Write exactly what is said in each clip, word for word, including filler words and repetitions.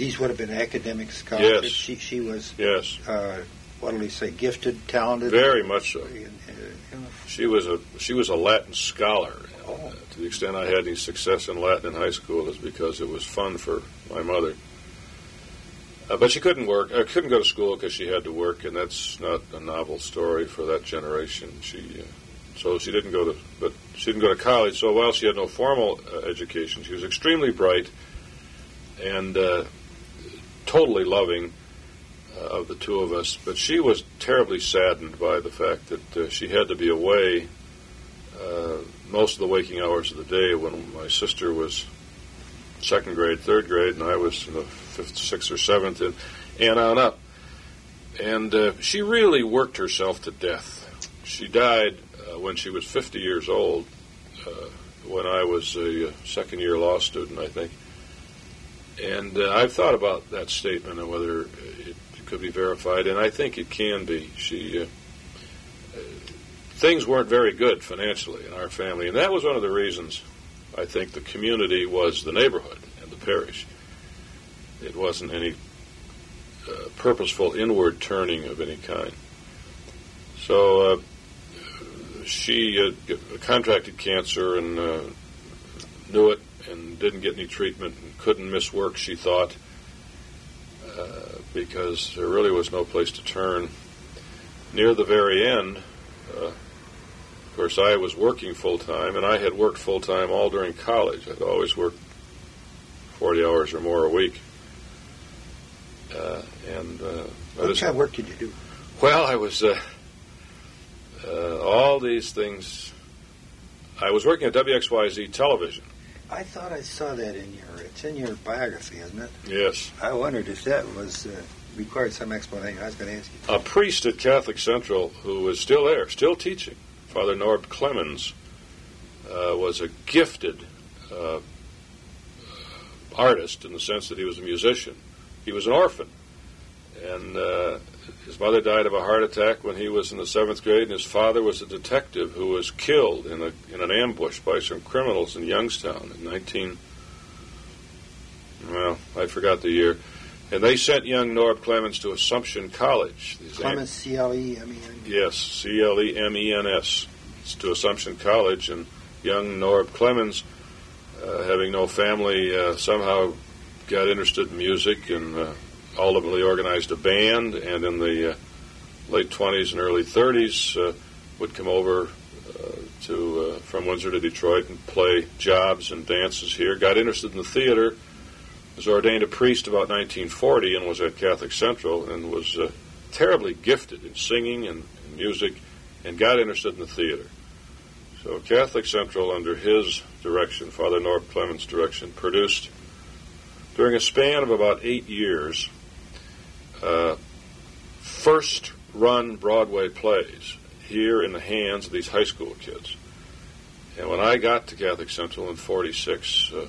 these would have been academic scholarships. Yes. She, she was, yes. Uh, what do we say, gifted, talented? Very much so. Uh, uh, She was a she was a Latin scholar. Oh. Uh, to the extent I had any success in Latin in high school is because it was fun for my mother. Uh, but she couldn't work. Uh, couldn't go to school because she had to work, and that's not a novel story for that generation. She uh, so she didn't go to, but she didn't go to college. So while she had no formal uh, education, she was extremely bright and uh, totally loving uh, of the two of us. But she was terribly saddened by the fact that uh, she had to be away uh, most of the waking hours of the day when my sister was second grade, third grade, and I was in the fifth, sixth, or seventh, and, and on up. And uh, she really worked herself to death. She died uh, when she was fifty years old, uh, when I was a uh, second-year law student, I think. And uh, I've thought about that statement and whether it could be verified, and I think it can be. She uh, uh, things weren't very good financially in our family, and that was one of the reasons I think the community was the neighborhood and the parish. It wasn't any uh, purposeful inward turning of any kind. So uh, she uh, contracted cancer and uh, knew it and didn't get any treatment and couldn't miss work, she thought, uh, because there really was no place to turn. Near the very end, uh, of course, I was working full-time, and I had worked full-time all during college. I'd always worked forty hours or more a week. Uh, and uh, What kind of work did you do? Well, I was, uh, uh, all these things, I was working at W X Y Z television. I thought I saw that in your, it's in your biography, isn't it? Yes. I wondered if that was, uh, required some explanation. I was going to ask you. A priest at Catholic Central who was still there, still teaching, Father Norb Clemens, uh, was a gifted uh, artist in the sense that he was a musician. He was an orphan, and uh, his mother died of a heart attack when he was in the seventh grade, and his father was a detective who was killed in a in an ambush by some criminals in Youngstown in nineteen. Well, I forgot the year. And they sent young Norb Clemens to Assumption College. Clemens, C L E M E N? Yes, C L E M E N S, to Assumption College. And young Norb Clemens, uh, having no family, uh, somehow got interested in music and uh, ultimately organized a band. And in the uh, late twenties and early thirties, uh, would come over uh, to uh, from Windsor to Detroit and play jobs and dances here. Got interested in the theater. Was ordained a priest about nineteen forty and was at Catholic Central and was uh, terribly gifted in singing and, and music and got interested in the theater. So Catholic Central, under his direction, Father Norb Clemens' direction, produced, during a span of about eight years, uh, first-run Broadway plays here in the hands of these high school kids. And when I got to Catholic Central in forty-six, uh,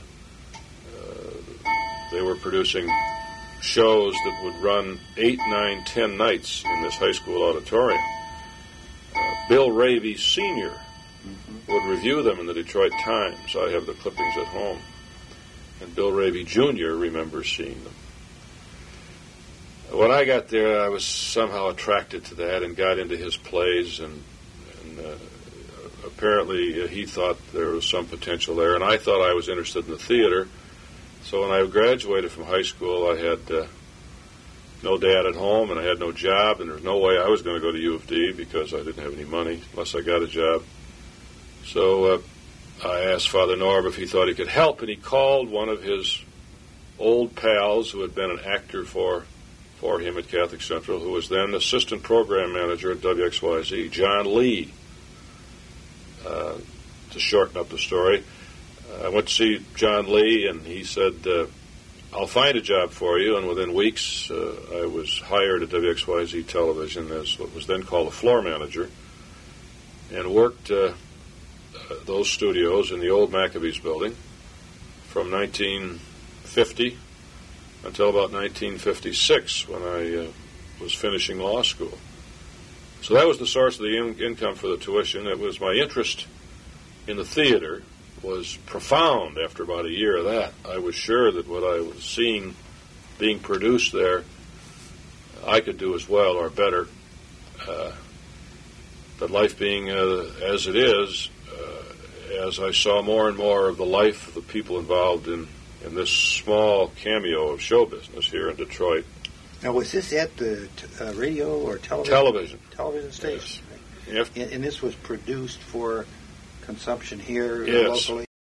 they were producing shows that would run eight, nine, ten nights in this high school auditorium. Uh, Bill Ravy Senior mm-hmm. would review them in the Detroit Times. I have the clippings at home. And Bill Ravy Junior remembers seeing them. When I got there, I was somehow attracted to that and got into his plays, and, and uh, apparently uh, he thought there was some potential there, and I thought I was interested in the theater. So when I graduated from high school, I had uh, no dad at home, and I had no job, and there was no way I was going to go to U of D because I didn't have any money unless I got a job. So uh, I asked Father Norb if he thought he could help, and he called one of his old pals who had been an actor for for him at Catholic Central, who was then assistant program manager at W X Y Z, John Lee. Uh, to shorten up the story, I went to see John Lee, and he said, uh, I'll find a job for you. And within weeks, uh, I was hired at W X Y Z Television as what was then called a floor manager, and worked uh, uh, those studios in the old Maccabees building from nineteen fifty until about nineteen fifty-six, when I uh, was finishing law school. So that was the source of the in- income for the tuition. It was my interest in the theater was profound after about a year of that. I was sure that what I was seeing being produced there, I could do as well or better. Uh, but life being uh, as it is, uh, as I saw more and more of the life of the people involved in, in this small cameo of show business here in Detroit. Now, was this at the t- uh, radio or television? Television. Television station. Yes. And, and this was produced for consumption here Yes. locally?